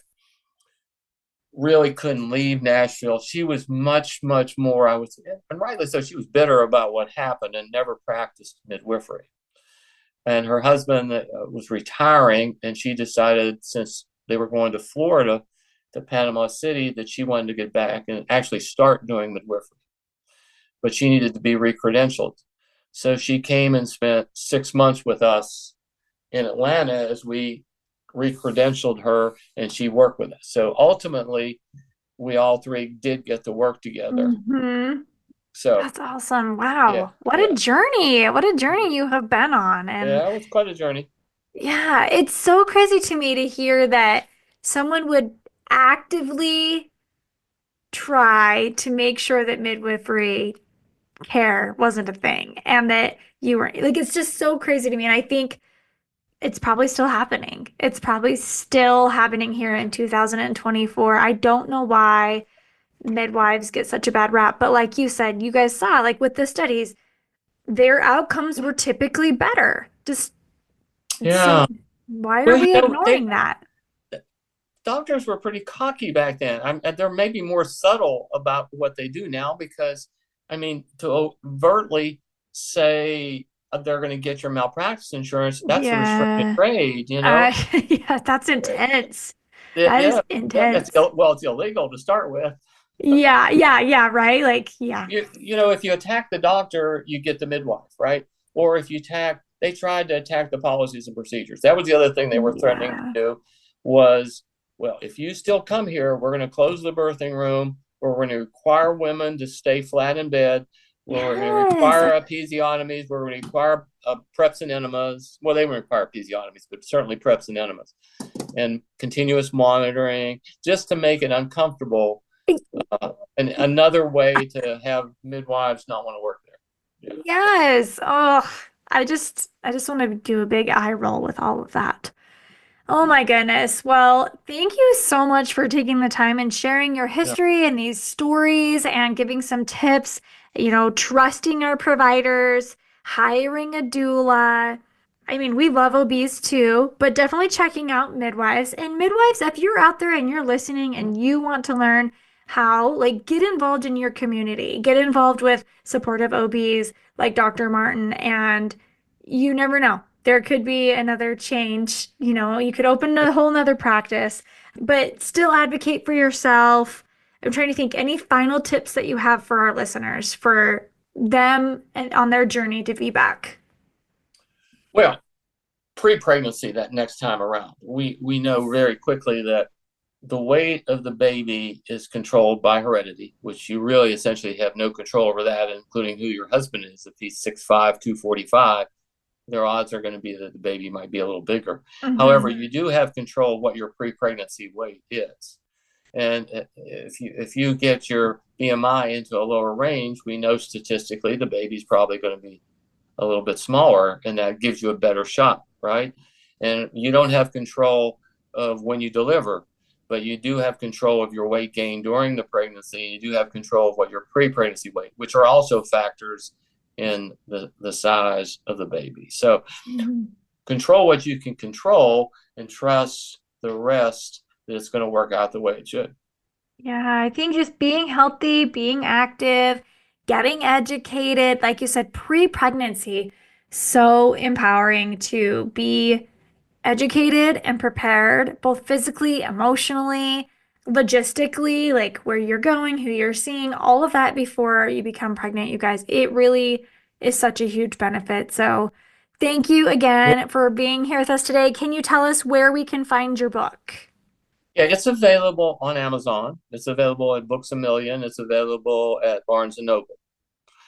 really couldn't leave Nashville. She was much, much more, I was, and rightly so, she was bitter about what happened and never practiced midwifery. And her husband was retiring, and she decided, since they were going to Florida, to Panama City, that she wanted to get back and actually start doing midwifery. But she needed to be recredentialed. So she came and spent 6 months with us in Atlanta as we recredentialed her, and she worked with us. So ultimately, we all three did get to work together. Hmm. So That's awesome. yeah, Wow. What a yeah, journey. What a journey you have been on. And yeah, it was quite a journey. yeah, it's so crazy to me to hear that someone would actively try to make sure that midwifery care wasn't a thing and that you were like, it's just so crazy to me. And I think it's probably still happening. It's probably still happening here in 2024. I don't know why midwives get such a bad rap, but like you said, you guys saw, like with the studies, their outcomes were typically better. Just Yeah. so why are Well, we ignoring that? doctors were pretty cocky back then. They're maybe more subtle about what they do now because, I mean, to overtly say they're going to get your malpractice insurance, that's a restricted Yeah. trade, you know? Yeah, that's intense. Yeah, That is yeah, yeah, intense. well, it's illegal to start with. Yeah, yeah, yeah, right? Like, yeah. You know, if you attack the doctor, you get the midwife, right? Or if you attack, they tried to attack the policies and procedures. That was the other thing they were threatening to Yeah. do was, well, if you still come here, we're going to close the birthing room, or we're going to require women to stay flat in bed, where we're going to Yes. require episiotomies, where we're going to require preps and enemas. Well, they wouldn't require episiotomies, but certainly preps and enemas, and continuous monitoring, just to make it uncomfortable, and another way to have midwives not want to work there. Yeah. Yes. Oh, I just want to do a big eye roll with all of that. Oh my goodness. Well, thank you so much for taking the time and sharing your Yeah. history and these stories and giving some tips, trusting our providers, hiring a doula. I mean, we love OBs too, but definitely checking out midwives. And midwives, if you're out there and you're listening and you want to learn how, like, get involved in your community, get involved with supportive OBs like Dr. Martin, and you never know. There could be another change. You could open a whole nother practice, but still advocate for yourself. I'm trying to think any final tips that you have for our listeners, for them and on their journey to VBAC. Well, pre-pregnancy, that next time around, we know very quickly that the weight of the baby is controlled by heredity, which you really essentially have no control over that, including who your husband is. If he's 6'5", 245, their odds are going to be that the baby might be a little bigger. However, Hmm. you do have control of what your pre-pregnancy weight is. And if you get your BMI into a lower range, we know statistically the baby's probably going to be a little bit smaller, and that gives you a better shot, right? And you don't have control of when you deliver, but you do have control of your weight gain during the pregnancy. You do have control of what your pre-pregnancy weight, which are also factors in the size of the baby. So Hmm. control what you can control and trust the rest that it's going to work out the way it should. Yeah, I think just being healthy, being active, getting educated, like you said, pre-pregnancy, so empowering to be educated and prepared, both physically, emotionally, logistically, like where you're going, who you're seeing, all of that before you become pregnant, you guys. It really is such a huge benefit. So, thank you again for being here with us today. Can you tell us where we can find your book? Yeah, it's available on Amazon. It's available at Books A Million. It's available at Barnes and Noble.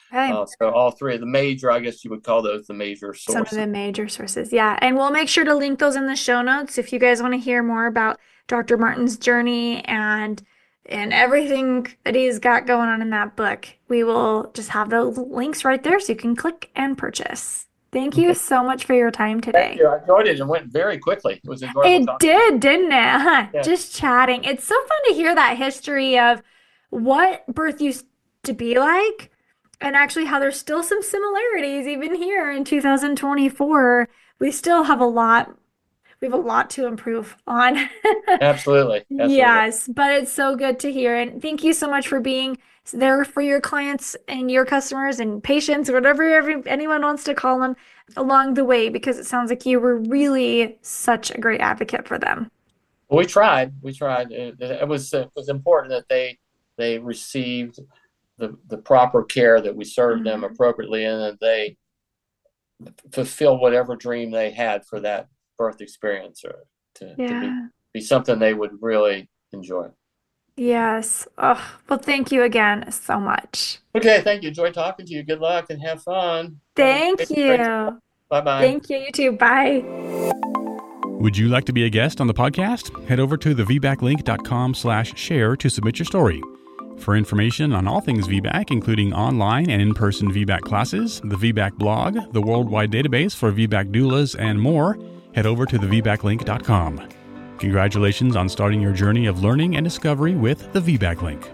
Okay. So all three of the major, I guess you would call those the major Some of sources. the major sources. Yeah. And we'll make sure to link those in the show notes if you guys want to hear more about Dr. Martin's journey and everything that he's got going on in that book. We will just have the links right there so you can click and purchase. Thank you Okay. so much for your time Thank today. you. I enjoyed it. It went very quickly. It was enjoyable It talking to you. did, didn't it? Yeah. Just chatting. It's so fun to hear that history of what birth used to be like, and actually how there's still some similarities even here in 2024. We still have we have a lot to improve on. Absolutely. Absolutely. Yes, but it's so good to hear. And thank you so much for being there for your clients and your customers and patients, whatever anyone wants to call them, along the way, because it sounds like you were really such a great advocate for them. We tried. We tried. It was important that they received the proper care, that we served them Mhm. appropriately, and that they fulfill whatever dream they had for that birth experience, or to Yeah. be something they would really enjoy. Yes. Oh, well, thank you again so much. Okay, thank you. Enjoy talking to you. Good luck and have fun. Have a Thank great you. Bye bye. Thank you. You too. Bye. Would you like to be a guest on the podcast? Head over to thevbaclink.com/share to submit your story. For information on all things VBAC, including online and in-person VBAC classes, the VBAC blog, the worldwide database for VBAC doulas, and more, head over to thevbaclink.com. Congratulations on starting your journey of learning and discovery with the VBAC Link.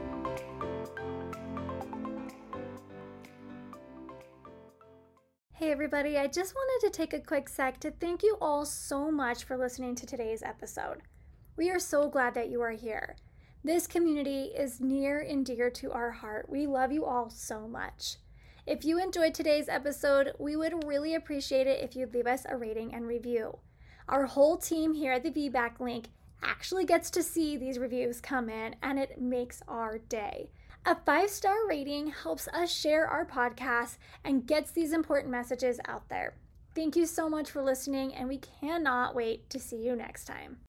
Hey everybody, I just wanted to take a quick sec to thank you all so much for listening to today's episode. We are so glad that you are here. This community is near and dear to our heart. We love you all so much. If you enjoyed today's episode, we would really appreciate it if you'd leave us a rating and review. Our whole team here at the VBAC Link actually gets to see these reviews come in, and it makes our day. A 5-star rating helps us share our podcast and gets these important messages out there. Thank you so much for listening, and we cannot wait to see you next time.